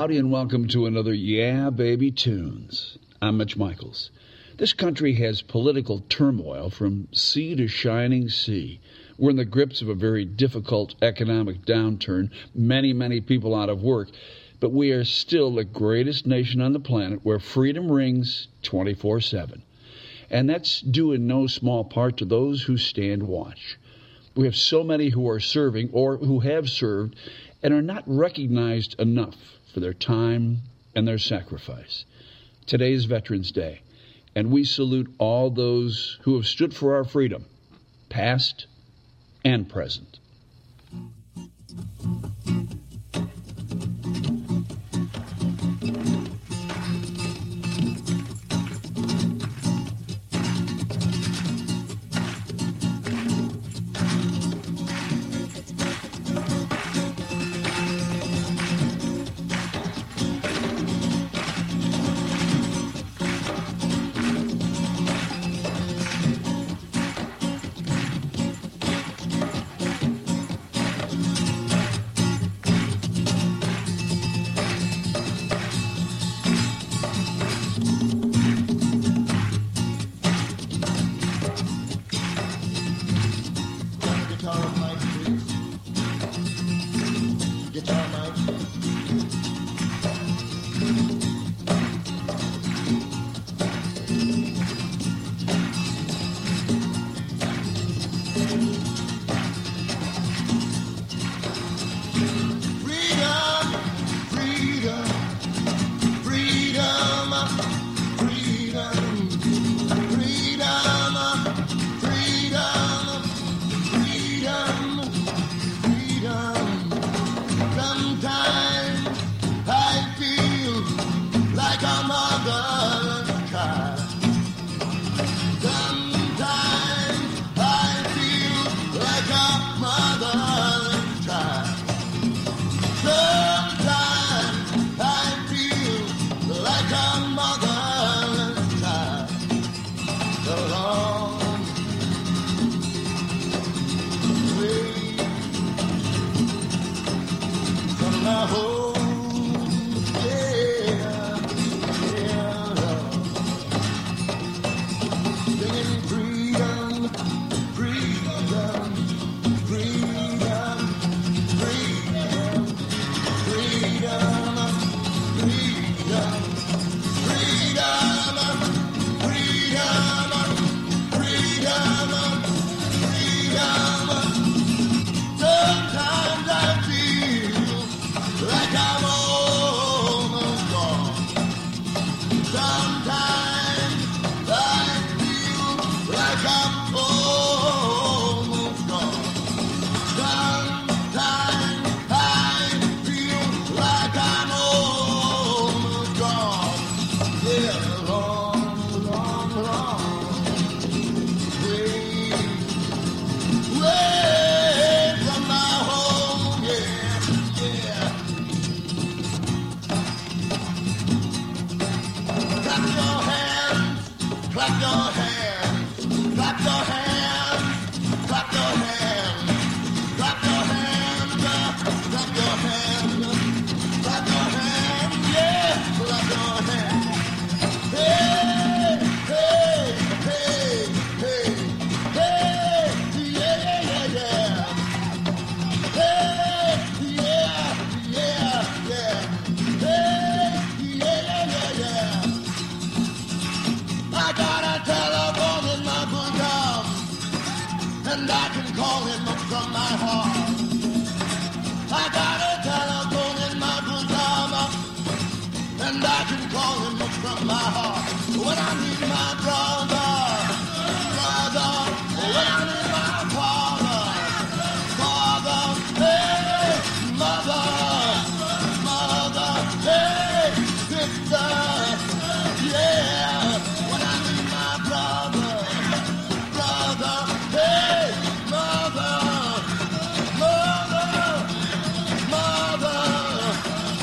howdy and welcome to another Yeah Baby Tunes. I'm Mitch Michaels. This country has political turmoil from sea to shining sea. We're in the grips of a very difficult economic downturn, many people out of work, but we are still the greatest nation on the planet where freedom rings 24/7. And that's due in no small part to those who stand watch. We have so many who are serving or who have served and are not recognized enough for their time and their sacrifice. Today is Veterans Day, and we salute all those who have stood for our freedom, past and present.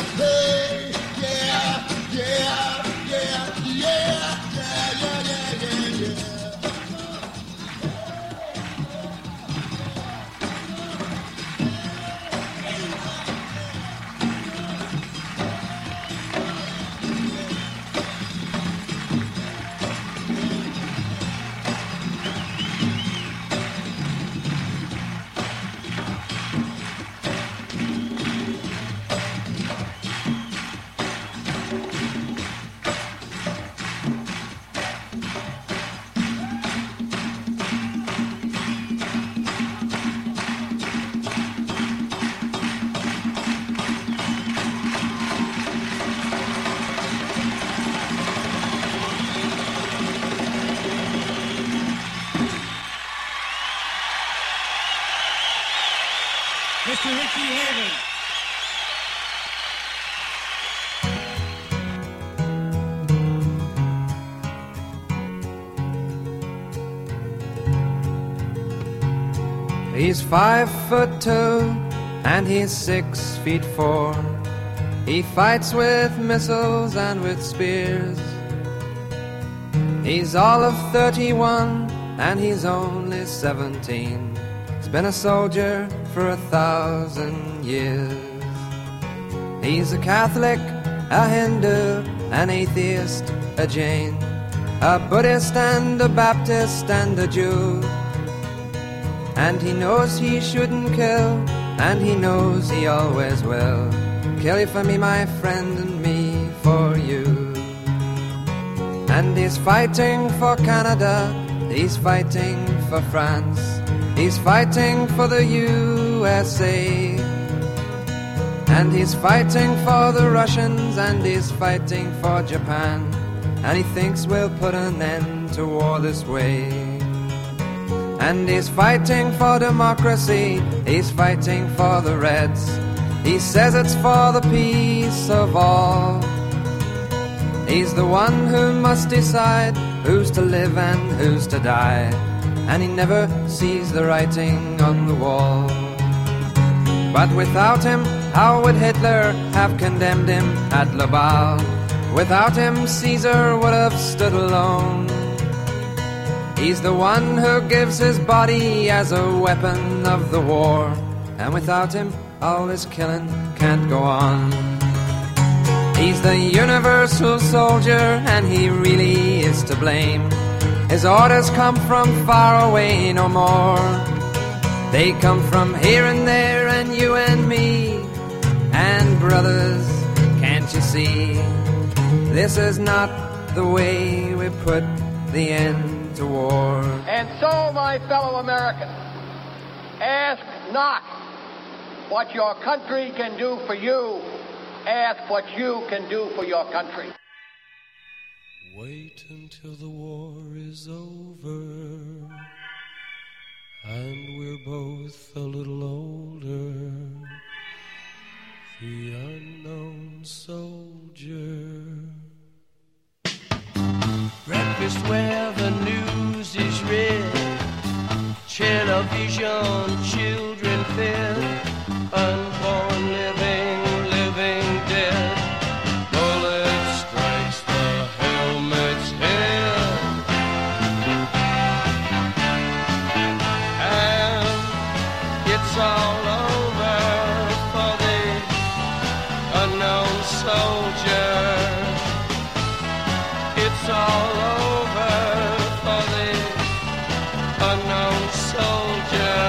Yeah. Mr. Richie Haven. He's 5'2" and he's 6'4". He fights with missiles and with spears. He's all of 31 and he's only 17. He's been a soldier for 1,000 years. He's a Catholic, a Hindu, an atheist, a Jain, a Buddhist and a Baptist and a Jew. And he knows he shouldn't kill, and he knows he always will. Kill you for me, my friend, and me for you. And he's fighting for Canada, he's fighting for France, he's fighting for the USA. And he's fighting for the Russians, and he's fighting for Japan. And he thinks we'll put an end to war this way. And he's fighting for democracy, he's fighting for the Reds. He says it's for the peace of all. He's the one who must decide who's to live and who's to die. And he never sees the writing on the wall. But without him, how would Hitler have condemned him at Laval? Without him, Caesar would have stood alone. He's the one who gives his body as a weapon of the war. And without him, all this killing can't go on. He's the universal soldier, and he really is to blame. His orders come from far away no more. They come from here and there, and you and me. And brothers, can't you see? This is not the way we put the end to war. And so, my fellow Americans, ask not what your country can do for you, ask what you can do for your country. Wait until the war is over and we're both a little older. The unknown soldier. Breakfast where the news is read, television, children fed, unborn living, living dead. Bullet strikes the helmet's head, and it's all over for the unknown soldier. It's all over for the unknown soldier.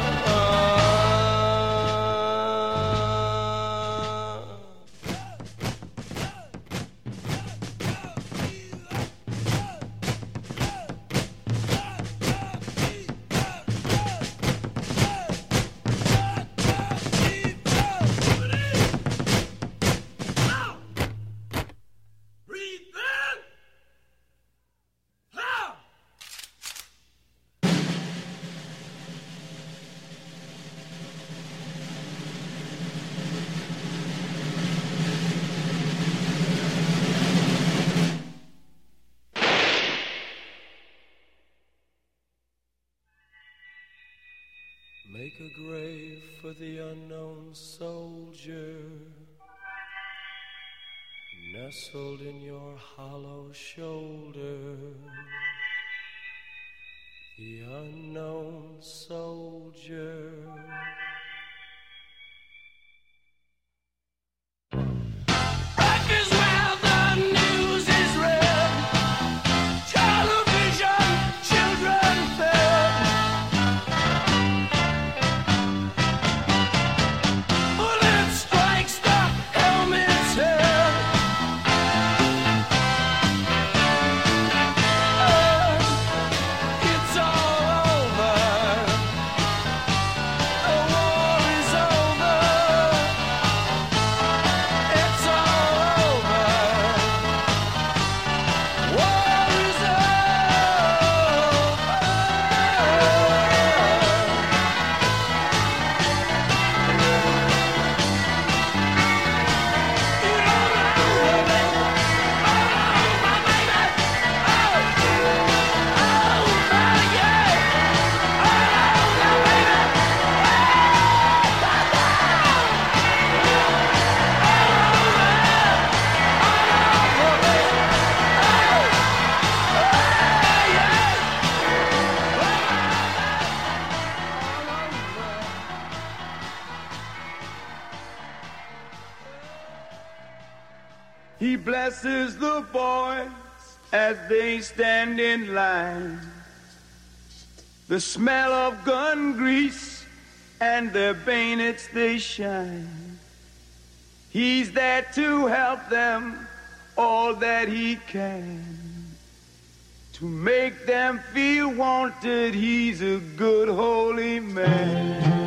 Make a grave for the unknown soldier, nestled in your hollow shoulder. The unknown soldier. The He blesses the boys as they stand in line. The smell of gun grease and their bayonets they shine. He's there to help them all that he can. To make them feel wanted, he's a good holy man.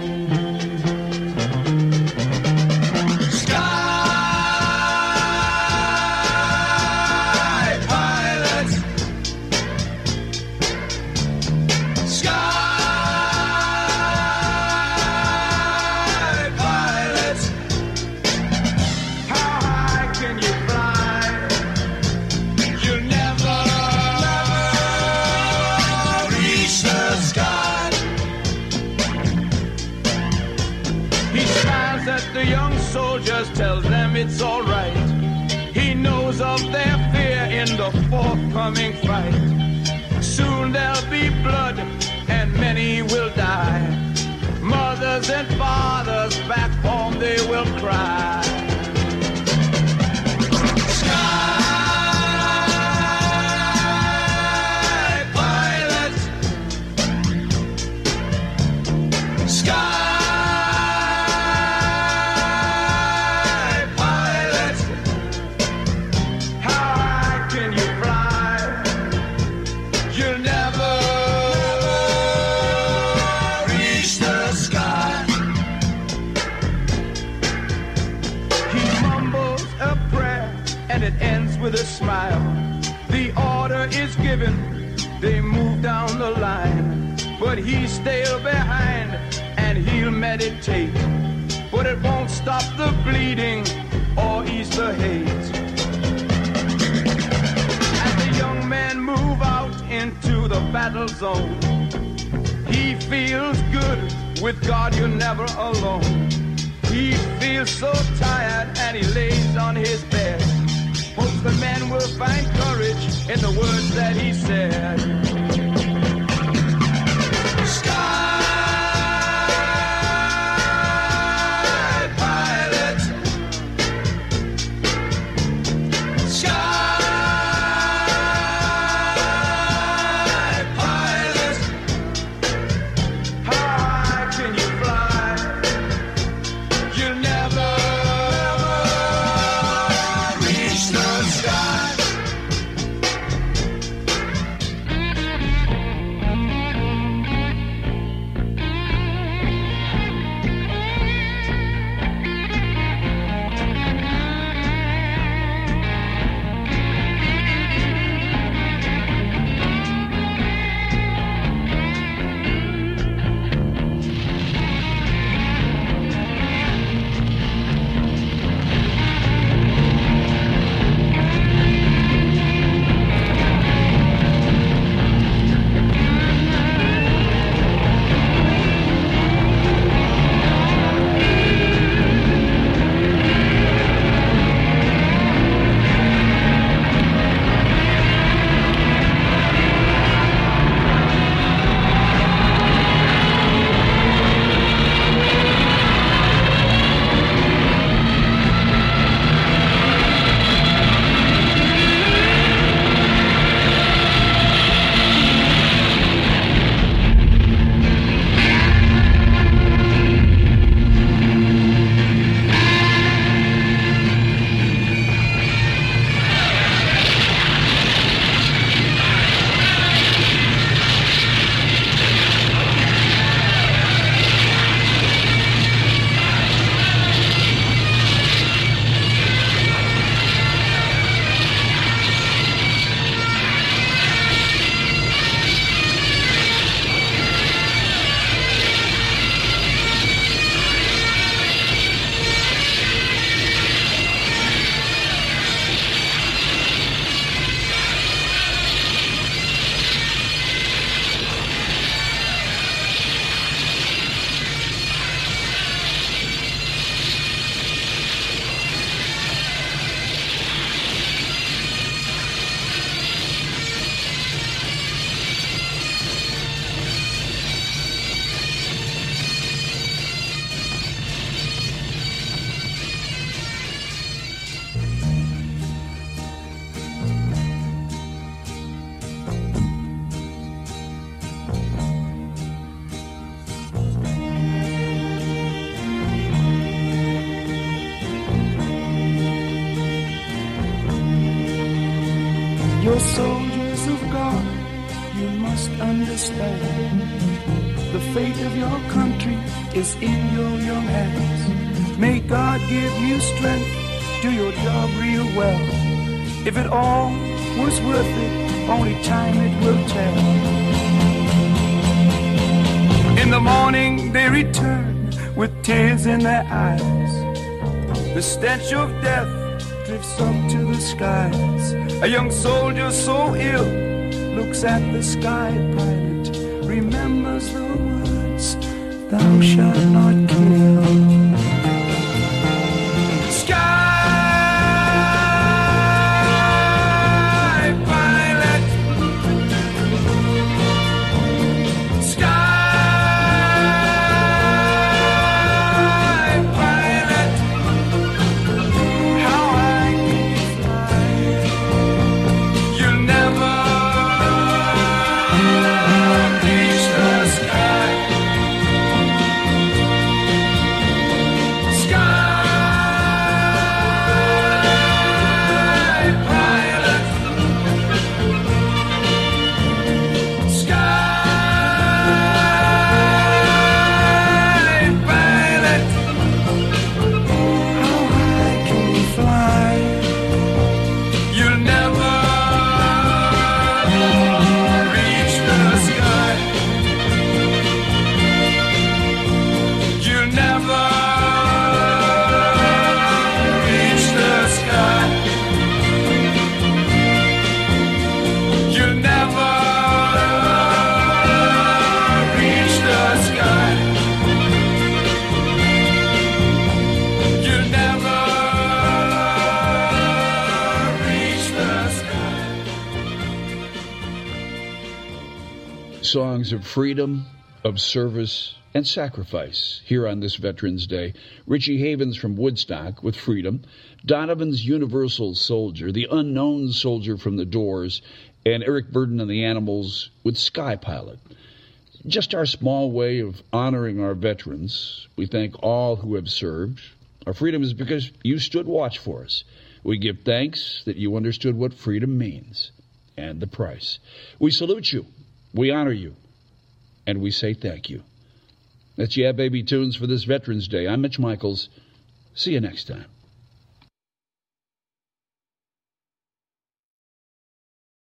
Soldiers tells them it's all right. He knows of their fear in the forthcoming fight. Soon there'll be blood and many will die. Mothers and fathers back home they will cry. Sky pilot, sky. With a smile, the order is given, they move down the line, but he's still behind and he'll meditate, but it won't stop the bleeding or ease the hate. As the young men move out into the battle zone, he feels good, with God you're never alone. He feels so tired and he lays on his bed. Hopes the men will find courage in the words that he said. Sky pilot, sky pilot, how high can you fly? You'll never reach the sky. You're soldiers of God, you must understand. The fate of your country is in your young hands. May God give you strength, do your job real well. If it all was worth it, only time it will tell. In the morning they return with tears in their eyes. The stench of death drifts up to the skies. A young soldier so ill looks at the sky pilot, remembers the words, thou shalt not kill. Songs of freedom, of service, and sacrifice here on this Veterans Day. Richie Havens from Woodstock with Freedom, Donovan's Universal Soldier, The Unknown Soldier from the Doors, and Eric Burden and the Animals with Sky Pilot. Just our small way of honoring our veterans. We thank all who have served. Our freedom is because you stood watch for us. We give thanks that you understood what freedom means and the price. We salute you. We honor you, and we say thank you. That's Yeah Baby Tunes for this Veterans Day. I'm Mitch Michaels. See you next time.